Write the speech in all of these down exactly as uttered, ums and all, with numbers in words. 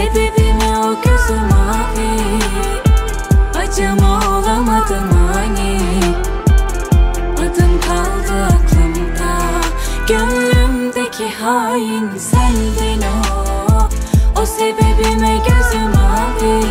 Sebebime o gözü mavi, acıma olamadın hani. Adın kaldı aklımda, gönlümdeki hain sendin o. O sebebime gözü mavi,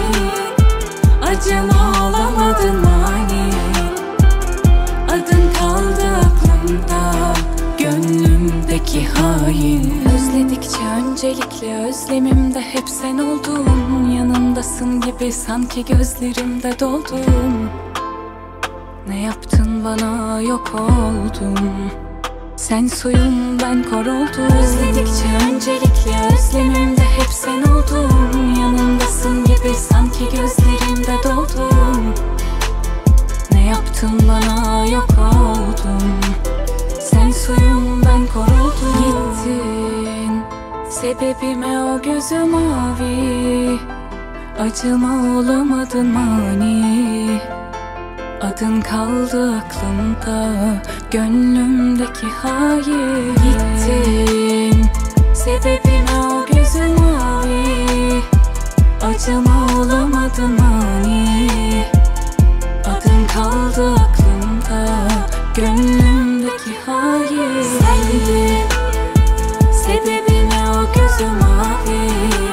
acıma olamadın hani. Adın kaldı aklımda, gönlümdeki hain. Özledikçe öncelikle özlemimde hep sen oldun. Yanımdasın gibi sanki gözlerimde doldun. Ne yaptın bana, yok oldum. Sen suyum, ben kor oldum. Özledikçe öncelikle özlemimde hep sen oldun. Yanımdasın gibi sanki gözlerimde doldun. Ne yaptın bana, yok oldum. Sen suyum, ben kor oldum. Gittin, sebebime o gözü mavi, acıma olamadın mani. Adın kaldı aklımda, gönlümdeki hain. Gittin, sebebime o gözü mavi, acıma olamadın mani. Adın kaldı aklımda, gönlümdeki hain. Sendin, sebebime o gözü mavi,